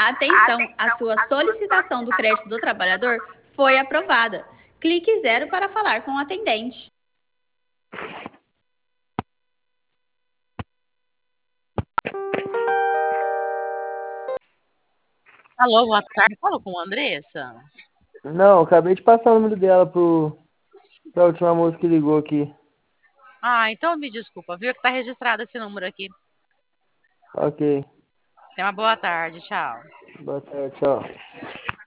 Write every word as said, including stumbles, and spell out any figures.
Atenção, a sua solicitação do crédito do trabalhador foi aprovada. Clique zero para falar com o atendente. Alô, boa tarde. Falo com a Andressa? Não, acabei de passar o número dela pro, pra última moça que ligou aqui. Ah, então me desculpa, viu que tá registrado esse número aqui. Ok. Tenha uma boa tarde, tchau. Boa tarde, tchau.